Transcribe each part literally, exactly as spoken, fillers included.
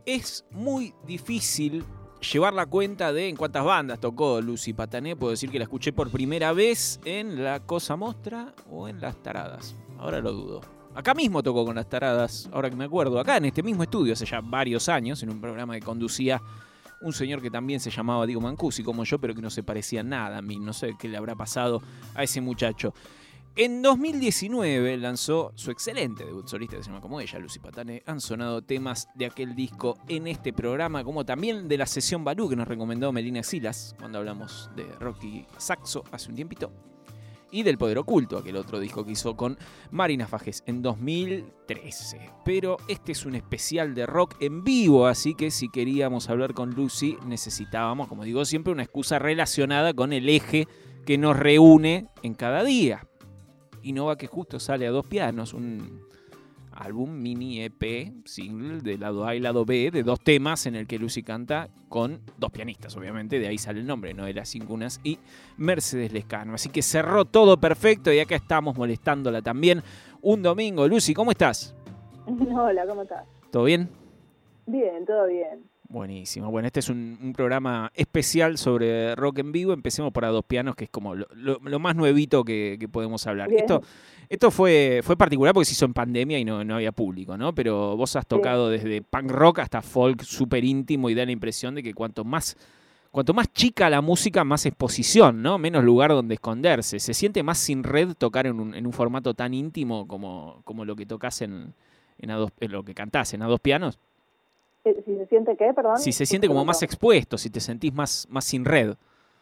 Es muy difícil llevar la cuenta de en cuántas bandas tocó Lucy Patané. Puedo decir que la escuché por primera vez en La Cosa Mostra o en Las Taradas. Ahora lo dudo. Acá mismo tocó con Las Taradas, ahora que me acuerdo. Acá en este mismo estudio, hace ya varios años, en un programa que conducía un señor que también se llamaba Diego Mancusi, como yo, pero que no se parecía nada a mí. No sé qué le habrá pasado a ese muchacho. En dos mil diecinueve lanzó su excelente debut solista que se llama como ella, Lucy Patané. Han sonado temas de aquel disco en este programa, como también de la sesión Balú que nos recomendó Melina Silas cuando hablamos de Rocky Saxo hace un tiempito. Y del Poder Oculto, aquel otro disco que hizo con Marina Fajes en dos mil trece. Pero este es un especial de rock en vivo, así que si queríamos hablar con Lucy necesitábamos, como digo siempre, una excusa relacionada con el eje que nos reúne en cada día. Y no va que justo sale a dos pianos, un álbum mini E P, single de lado A y lado B, de dos temas en el que Lucy canta con dos pianistas, obviamente, de ahí sale el nombre, Noela Cincunas y Mercedes Lescano. Así que cerró todo perfecto y acá estamos molestándola también un domingo. Lucy, ¿cómo estás? Hola, ¿cómo estás? ¿Todo bien? Bien, todo bien. Buenísimo. Bueno, este es un, un programa especial sobre rock en vivo. Empecemos por A Dos Pianos, que es como lo, lo, lo más nuevito que, que podemos hablar. Bien. Esto, esto fue, fue particular porque se hizo en pandemia y no, no había público, ¿no? Pero vos has tocado Sí. desde punk rock hasta folk súper íntimo y da la impresión de que cuanto más, cuanto más chica la música, más exposición, ¿no? Menos lugar donde esconderse. ¿Se siente más sin red tocar en un, en un formato tan íntimo como, como lo que tocas en, en, a dos, en lo que cantás en A Dos Pianos? ¿Si se siente qué, perdón? Si se siente como más expuesto, si te sentís más, más sin red.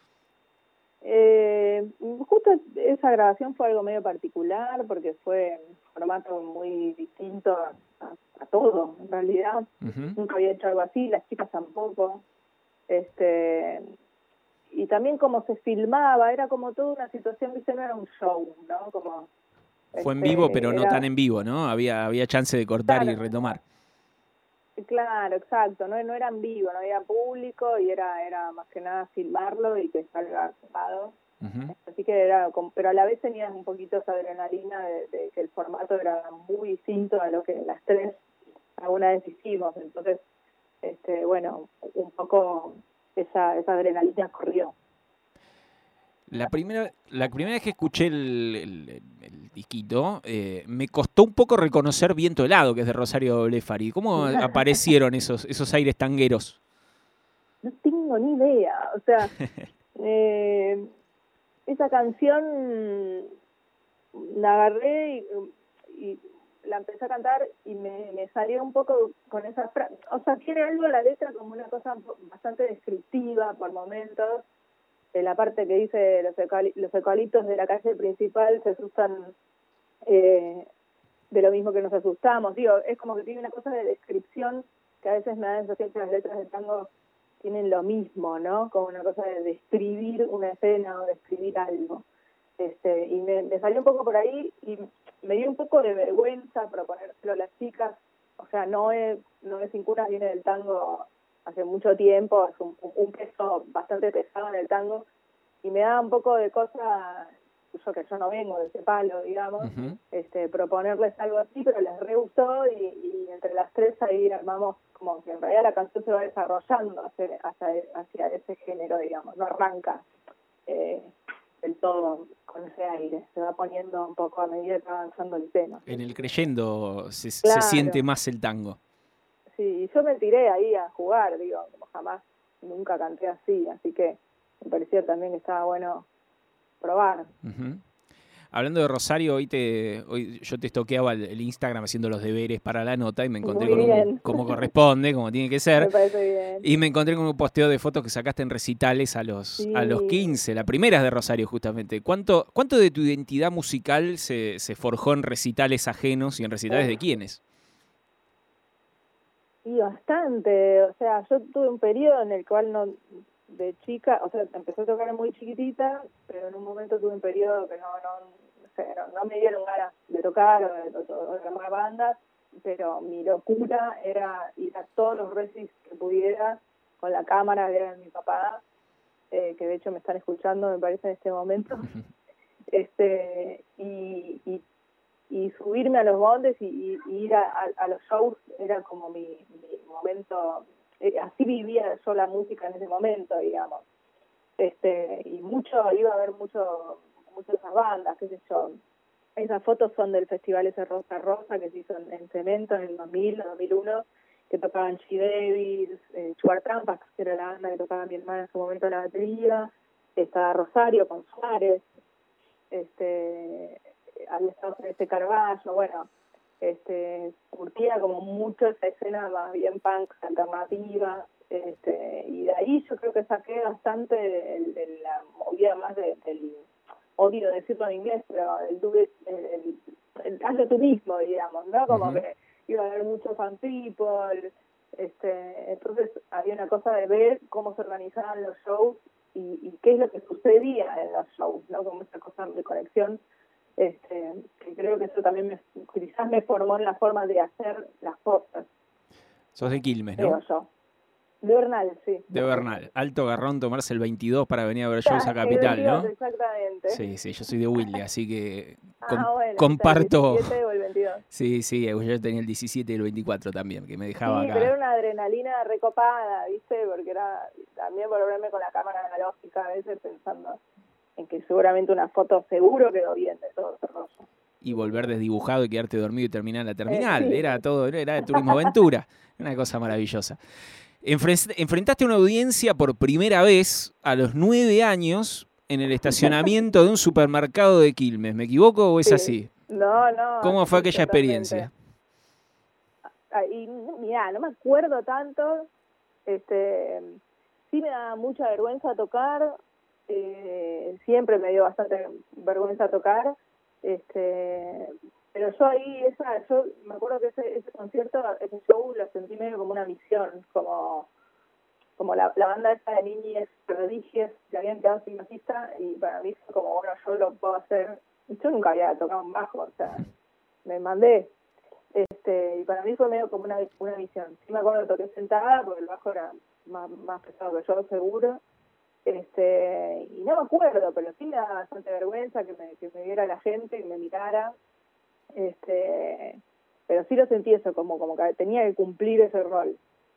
Eh, justo esa grabación fue algo medio particular porque fue un formato muy distinto a, a, a todo, en realidad. Uh-huh. Nunca había hecho algo así, las chicas tampoco. Este, y también como se filmaba, era como toda una situación, viste, no era un show, ¿no? Como, fue en este, vivo, pero no era, tan en vivo, ¿no? Había, había chance de cortar claro, y retomar. Claro, exacto, no, no era en vivo, no había público y era era más que nada filmarlo y que salga grabado. Uh-huh. Así que era, pero a la vez tenías un poquito esa adrenalina de, de que el formato era muy distinto a lo que las tres alguna vez hicimos. Entonces, este, bueno, un poco esa, esa adrenalina corrió. La primera, la primera vez que escuché el, el, el disquito, eh, me costó un poco reconocer Viento Helado, que es de Rosario Blefari. ¿Cómo aparecieron esos, esos aires tangueros? No tengo ni idea, o sea, eh, esa canción la agarré y, y la empecé a cantar y me, me salió un poco con esa frase, o sea, tiene algo la letra como una cosa bastante descriptiva por momentos. De la parte que dice los, eucali- los eucaliptos de la calle principal se asustan eh, de lo mismo que nos asustamos. Digo, es como que tiene una cosa de descripción que a veces me da la sensación que las letras de tango tienen lo mismo, ¿no? Como una cosa de describir una escena o describir algo. Este, y me, me salió un poco por ahí y me dio un poco de vergüenza proponérselo a las chicas. O sea, no es, no es Cincunas, viene del tango hace mucho tiempo, es un, un peso bastante pesado en el tango, y me da un poco de cosa, yo que yo no vengo de ese palo, digamos, uh-huh. este, proponerles algo así, pero les re gustó y, y entre las tres ahí armamos como que en realidad la canción se va desarrollando hacia, hacia, hacia ese género, digamos, no arranca eh, del todo con ese aire, se va poniendo un poco a medida que va avanzando el tema. En el creyendo se, claro. se siente más el tango. Sí, yo me tiré ahí a jugar, digo, como jamás, nunca canté así, así que me pareció también que estaba bueno probar. Uh-huh. Hablando de Rosario, hoy te hoy yo te estoqueaba el, el Instagram haciendo los deberes para la nota y me encontré Muy con bien. un, como corresponde, como tiene que ser. Me parece bien. Y me encontré con un posteo de fotos que sacaste en recitales a los, sí. a los quince, la primera es de Rosario justamente. ¿Cuánto, cuánto de tu identidad musical se, se forjó en recitales ajenos y en recitales oh. de quiénes? Sí, bastante. O sea, yo tuve un periodo en el cual no, de chica, o sea, empecé a tocar muy chiquitita, pero en un momento tuve un periodo que no, no, no, sé, no, no me dieron ganas de tocar o de, de, o de armar bandas, pero mi locura era ir a todos los recitales que pudiera con la cámara, que era de mi papá, eh, que de hecho me están escuchando, me parece, en este momento. este y, y y subirme a los bondes y, y, y ir a, a, a los shows era como mi, mi momento, eh, así vivía yo la música en ese momento, digamos. Este, y mucho, iba a ver mucho, muchas esas bandas, qué sé yo. Esas fotos son del festival ese Rosa Rosa que se hizo en, en Cemento en el dos mil, dos mil uno, que tocaban She-Devils, eh, Sugar Trampas, que era la banda que tocaba mi hermana en su momento la batería, estaba Rosario con Suárez, este, había estado ese Carballo, bueno, este, curtía como mucho esa escena más bien punk alternativa, este, y de ahí yo creo que saqué bastante de, de la movida más de, del, odio decirlo en inglés, pero el do it, el, el, el hazlo tú mismo, digamos, ¿no? Como uh-huh. que iba a haber mucho fan people, este, entonces había una cosa de ver cómo se organizaban los shows y, y qué es lo que sucedía en los shows, ¿no? Como esa cosa de conexión, este, que creo que eso también me, quizás me formó en la forma de hacer las cosas. Sos de Quilmes, ¿no? Creo yo. De Bernal, sí. De Bernal. Alto garrón tomarse el veintidós para venir a ver shows a Capital, el veintidós, ¿no? Exactamente. Sí, sí, yo soy de Wilde, así que com- ah, bueno, comparto. ¿El diecisiete o el veintidós? Sí, sí, yo tenía el diecisiete y el veinticuatro también, que me dejaba sí, acá. Pero era una adrenalina recopada, ¿viste? Porque era también volverme con la cámara analógica a veces pensando en que seguramente una foto seguro quedó bien de todo ese rollo. Y volver desdibujado y quedarte dormido y terminar la terminal. Eh, sí. Era todo, era de turismo aventura. Una cosa maravillosa. Enfrentaste a una audiencia por primera vez a los nueve años en el estacionamiento de un supermercado de Quilmes. ¿Me equivoco o es sí. así? No, no. ¿Cómo fue aquella totalmente. experiencia? Y mirá, no me acuerdo tanto. Este, sí me da mucha vergüenza tocar. Eh, siempre me dio bastante vergüenza tocar. Este, pero yo ahí, esa, yo me acuerdo que ese, ese concierto, ese show lo sentí medio como una misión, como como la, la banda esa de niñas prodigios que habían quedado sin bajista, y para mí fue como, bueno, yo lo puedo hacer. Yo nunca había tocado un bajo, o sea, me mandé. Este, y para mí fue medio como una, una misión. Sí me acuerdo que toqué sentada, porque el bajo era más, más pesado que yo, seguro. Este, y no me acuerdo, pero sí me daba bastante vergüenza que me, que me viera la gente, que me mirara. Este, pero sí lo sentí eso, como, como que tenía que cumplir ese rol.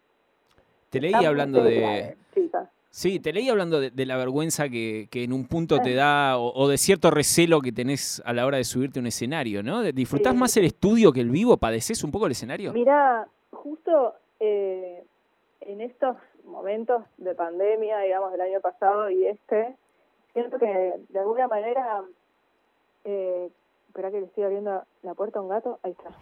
Te leí hablando de... Sí, te leí hablando de, de la vergüenza que, que en un punto te da, o, o de cierto recelo que tenés a la hora de subirte a un escenario, ¿no? ¿Disfrutás sí. más el estudio que el vivo? ¿Padecés un poco el escenario? Mirá, justo eh, en estos momentos de pandemia, digamos, del año pasado y este, siento que de alguna manera... Eh, espera que le estoy abriendo la puerta a un gato. Ahí está.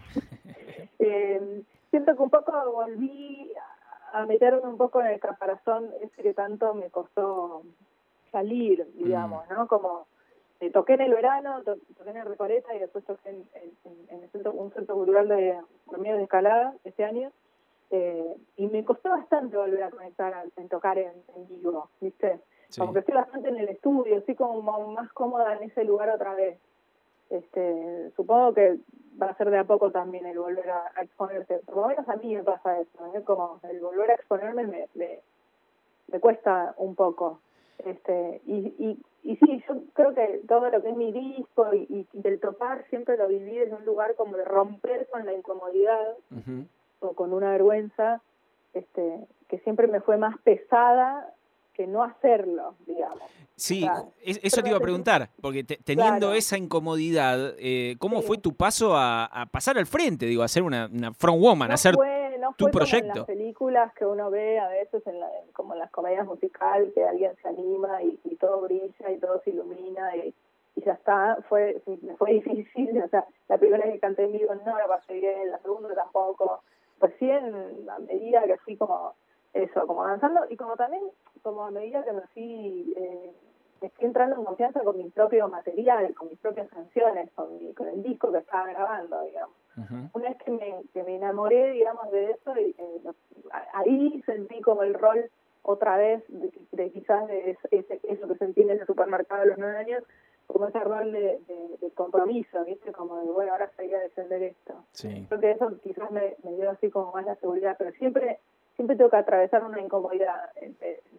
eh, siento que un poco volví a meterme un poco en el caparazón ese que tanto me costó salir, digamos, mm. ¿no? Como eh, toqué en el verano, to toqué en el Recoleta y después toqué en, en, en el centro, un centro cultural de Ramírez de Escalada este año, eh, y me costó bastante volver a conectar a, en tocar en, en vivo, ¿viste? Sí. Como que estoy bastante en el estudio, estoy como más cómoda en ese lugar otra vez. Este, supongo que va a ser de a poco también el volver a, a exponerse. Por lo menos a mí me pasa eso, ¿no? Como el volver a exponerme me, me, me cuesta un poco. Este, y, y, y sí, yo creo que todo lo que es mi disco y, y del tocar siempre lo viví en un lugar como de romper con la incomodidad uh-huh. o con una vergüenza este, que siempre me fue más pesada que no hacerlo, digamos. Sí, o sea, eso te iba a preguntar, porque te, teniendo claro. esa incomodidad, eh, ¿cómo sí. fue tu paso a, a pasar al frente, digo, a ser una, una frontwoman, no a hacer fue, no tu fue proyecto? Como en las películas que uno ve a veces, en la, como en las comedias musicales, que alguien se anima y, y todo brilla y todo se ilumina y, y ya está. Fue fue difícil, o sea, la primera vez que canté en vivo no la pasé bien, la segunda tampoco. Recién, a medida que fui como eso, como avanzando, y como también, como a medida que me fui... Eh, me fui entrando en confianza con mi propio material, con mis propias canciones, con, mi, con el disco que estaba grabando, digamos. Uh-huh. Una vez que me, que me enamoré, digamos, de eso, y, eh, ahí sentí como el rol otra vez, de, de quizás de ese, eso que sentí en ese supermercado a los nueve años, como ese rol de, de, de compromiso, ¿viste? Como de, bueno, ahora sería defender esto. Sí. Creo que eso quizás me, me dio así como más la seguridad, pero siempre siempre tengo que atravesar una incomodidad. Eh,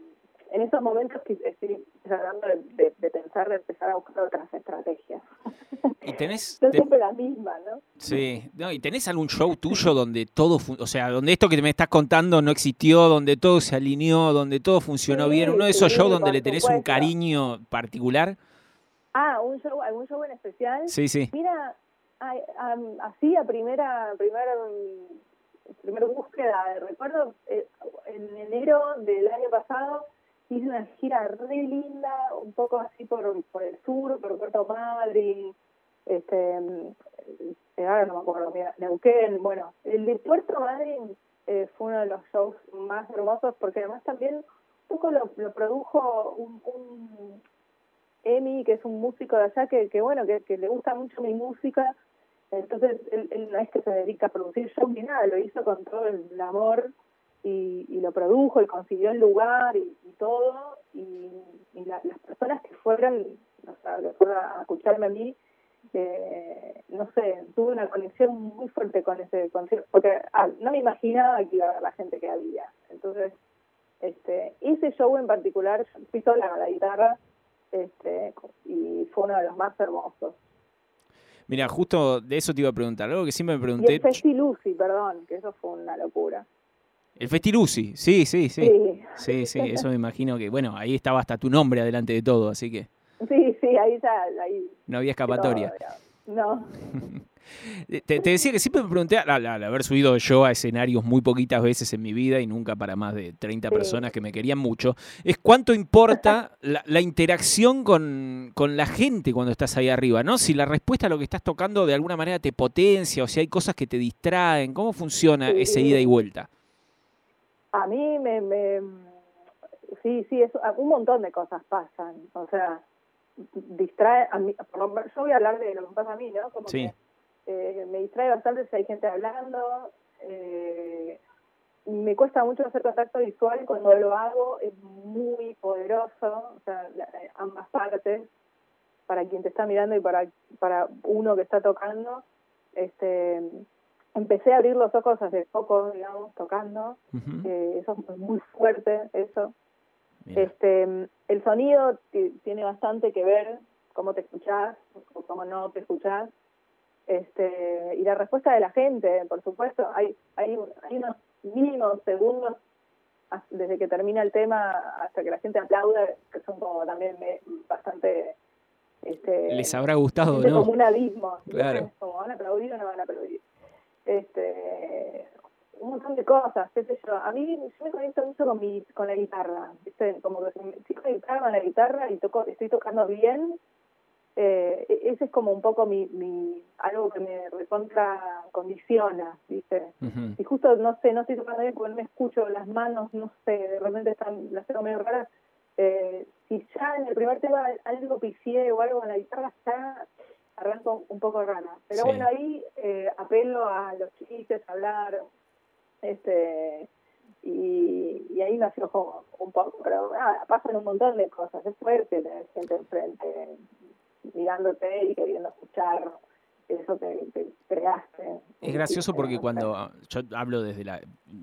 en esos momentos que estoy tratando de, de, de pensar, de empezar a buscar otras estrategias. Y tenés... No te... siempre la misma, ¿no? Sí, no, ¿y tenés algún show tuyo donde todo, o sea, donde esto que me estás contando no existió, donde todo se alineó, donde todo funcionó Sí, bien? ¿Uno de esos sí, shows donde por le tenés un supuesto. cariño particular? Ah, un show, algún show en especial. Sí, sí. Mira, ay, um, así a primera, primera, primera búsqueda, recuerdo eh, en enero del año pasado hice una gira re linda, un poco así por, por el sur, por Puerto Madryn, este, eh, ahora no me acuerdo, mira, Neuquén. Bueno, el de Puerto Madryn eh, fue uno de los shows más hermosos porque además también un poco lo, lo produjo un, un Emi, que es un músico de allá que, que bueno, que, que le gusta mucho mi música. Entonces él, él no es que se dedica a producir shows ni nada, lo hizo con todo el amor y, y lo produjo y consiguió el lugar y, y todo, y, y la, las personas que fueron, o sea, que fueron a escucharme a mí, eh, no sé, tuve una conexión muy fuerte con ese concierto, porque ah, no me imaginaba que iba a haber la gente que había. Entonces, este, ese show en particular, yo fui sola con la guitarra, este, y fue uno de los más hermosos. Mira, justo de eso te iba a preguntar, algo que siempre me Y pregunté. el Festi Lucy, perdón, que eso fue una locura. El Festilusi, sí, sí, sí. Sí. Sí, sí, eso me imagino que, bueno, ahí estaba hasta tu nombre adelante de todo, así que Sí, sí, ahí ya, ahí. no había escapatoria. No. Te, te decía que siempre me pregunté, al, al haber subido yo a escenarios muy poquitas veces en mi vida y nunca para más de treinta Sí. personas que me querían mucho, es cuánto importa la, la interacción con, con la gente cuando estás ahí arriba, ¿no? Si la respuesta a lo que estás tocando de alguna manera te potencia o si hay cosas que te distraen, ¿cómo funciona Sí. ese ida y vuelta? A mí me, me sí, sí, eso, un montón de cosas pasan, o sea, distrae, a mí, por lo, yo voy a hablar de lo que pasa a mí, ¿no? Como Sí. que eh, me distrae bastante si hay gente hablando, eh, me cuesta mucho hacer contacto visual, cuando lo hago es muy poderoso, o sea, la, ambas partes, para quien te está mirando y para, para uno que está tocando. Este, empecé a abrir los ojos hace poco, digamos, tocando, uh-huh. eh, eso es muy fuerte, eso. Mira. Este, el sonido t- tiene bastante que ver, cómo te escuchás o cómo no te escuchás, este, y la respuesta de la gente, por supuesto, hay, hay, hay unos mínimos segundos desde que termina el tema hasta que la gente aplauda, que son como también bastante... Este, les habrá gustado, ¿no? Como un abismo, claro. Como van a aplaudir o no van a aplaudir. Este, un montón de cosas, qué sé yo. A mí yo me conecto mucho con mi con la guitarra, ¿viste? Como que estoy conectada con la guitarra y toco, estoy tocando bien. Eh, ese es como un poco mi, mi algo que me recontra condiciona, ¿viste? Uh-huh. Y justo, no sé, no estoy tocando bien porque no me escucho las manos, no sé, de repente están, las tengo medio raras. Eh, si ya en el primer tema algo pifié o algo en la guitarra, ya arranco un poco rara. Pero sí. Bueno, ahí eh, apelo a los chistes, a hablar, este y, y ahí me aflojo un poco. Pero nada, pasan un montón de cosas. Es fuerte tener gente enfrente mirándote y queriendo escuchar eso que, que creaste. Es gracioso porque cuando yo hablo desde la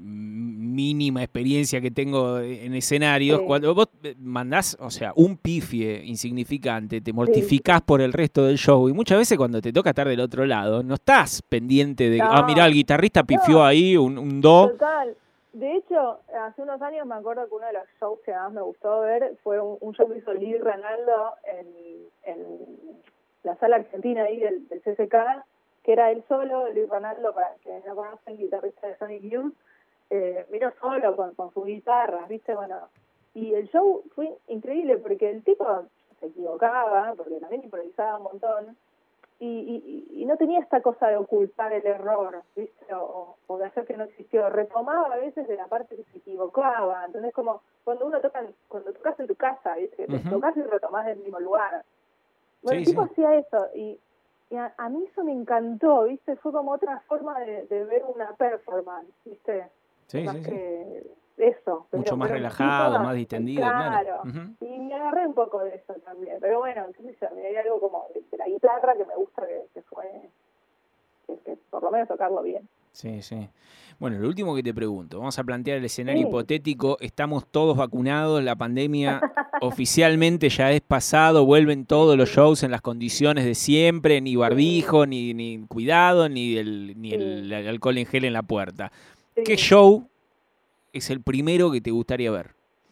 mínima experiencia que tengo en escenarios, sí. Cuando vos mandás, o sea, un pifie insignificante, te mortificás sí. por el resto del show y muchas veces cuando te toca estar del otro lado, no estás pendiente de, no. ah, mirá, el guitarrista pifió no. ahí un, un do. Total. De hecho, hace unos años me acuerdo que uno de los shows que más me gustó ver fue un, un show que hizo Lee Ranaldo en, en la sala argentina ahí del, del C C K, que era él solo, Lee Ranaldo, para que no conocen, guitarrista de Sonic Youth, eh, vino solo con, con su guitarra, ¿viste? Bueno, y el show fue increíble porque el tipo se equivocaba, porque también improvisaba un montón, y, y, y no tenía esta cosa de ocultar el error, ¿viste? O, o de hacer que no existió. Retomaba a veces de la parte que se equivocaba. Entonces, como cuando uno toca, cuando tocas en tu casa, ¿viste? Uh-huh. Tocas y retomás del mismo lugar. Bueno, sí, el tipo sí. hacía eso y, y a, a mí eso me encantó, ¿viste? Fue como otra forma de, de ver una performance, ¿viste? Sí, más sí, que sí. Eso. Mucho pero, más pero relajado, tipo, más distendido, claro. Claro. Uh-huh. Y me agarré un poco de eso también. Pero bueno, qué sé yo, hay algo como de, de la guitarra que me gusta que, que fue, que, que por lo menos tocarlo bien. Sí, sí. Bueno, lo último que te pregunto, vamos a plantear el escenario Sí. hipotético, estamos todos vacunados, la pandemia oficialmente ya es pasado, vuelven todos los Sí, shows en las condiciones de siempre, ni sí, barbijo, ni, ni cuidado, ni el, ni sí, el alcohol en gel en la puerta. ¿Qué sí. show es el primero que te gustaría ver?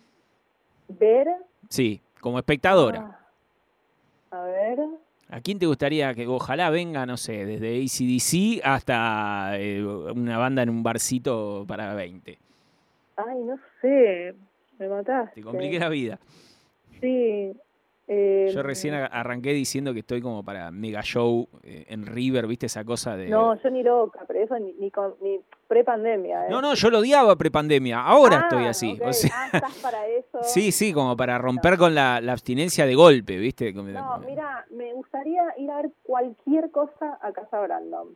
Ver, Sí, como espectadora. ah, a ver, ¿A quién te gustaría que ojalá venga, no sé, desde A C D C hasta eh, una banda en un barcito para veinte? ay, no sé, me Te compliqué mataste. la vida. Sí, Yo recién eh, a- arranqué diciendo que estoy como para mega show eh, en River, ¿viste esa cosa de...? no, yo ni loca, pero eso ni, ni, con- ni pre-pandemia, No, ¿eh? no, yo lo odiaba prepandemia, ahora estoy Ah, así. ok, O sea, ah, estás para eso. sí, sí, como para romper Bueno, con la, la abstinencia de golpe, ¿viste? Como- no, mira, me gustaría ir a ver cualquier cosa a Casa Brandon.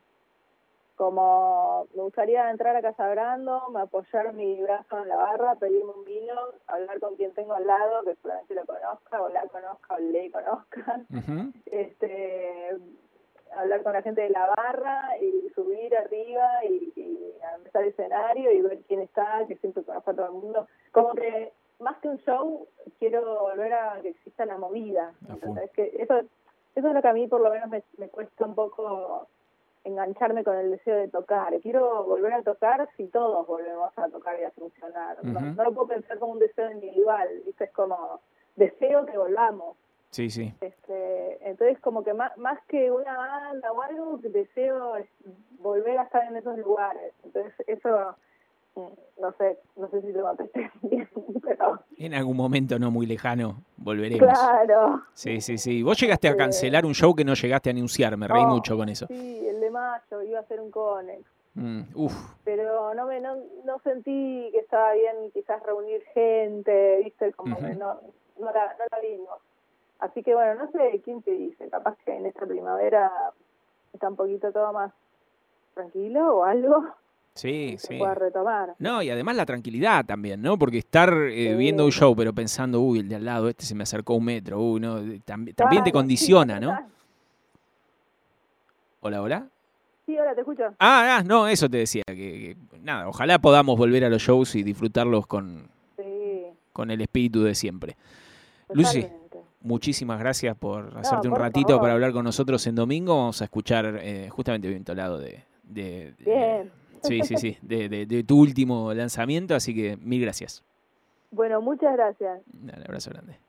Como me gustaría entrar a Casa Brandon, apoyar mi brazo en la barra, pedirme un vino, hablar con quien tengo al lado, que probablemente lo conozca, o la conozca, o le conozcan. Ujú. Este, hablar con la gente de la barra y subir arriba y, y empezar el escenario y ver quién está, que siempre conozco a todo el mundo. Como que más que un show, quiero volver a que exista la movida. A full. Entonces, que eso, eso es lo que a mí por lo menos me, me cuesta un poco engancharme con el deseo de tocar. Quiero volver a tocar si todos volvemos a tocar y a funcionar. No, Ujú. no lo puedo pensar como un deseo individual, ¿viste? Es como deseo que volvamos. Sí, sí. Este, entonces como que más, más que una banda o algo, que deseo es volver a estar en esos lugares. Entonces eso, mm, no sé, no sé si te contesté bien, pero En algún momento no muy lejano volveremos. claro. Sí, sí, sí. Vos llegaste a Eh, cancelar un show que no llegaste a anunciar, me reí oh, mucho con eso. sí, el de mayo iba a ser un Conex, Mm, uf, pero no me no, no sentí que estaba bien quizás reunir gente, viste, como que ujú. no, no la, no la vimos. Así que bueno, no sé quién te dice, capaz que en esta primavera está un poquito todo más tranquilo o algo Sí, y se sí. pueda retomar. No, y además la tranquilidad también, ¿no? Porque estar eh, viendo un Sí, show, pero pensando, uy, el de al lado, este se me acercó un metro, uy, no, eh, tambi- también te claro, sí, condiciona, ¿no? total. Hola, hola. Sí, ahora te escucho. Ah, ah, no, eso te decía, que, que, nada, ojalá podamos volver a los shows y disfrutarlos con, Sí, con el espíritu de siempre. Lucy, totalmente. muchísimas gracias por No, hacerte un por ratito para favor. hablar con nosotros en domingo. Vamos a escuchar eh, justamente Viento Lado de, de, de- Bien. sí, sí, sí, de, de- de tu último lanzamiento, así que mil gracias. Bueno, muchas gracias. Un abrazo grande.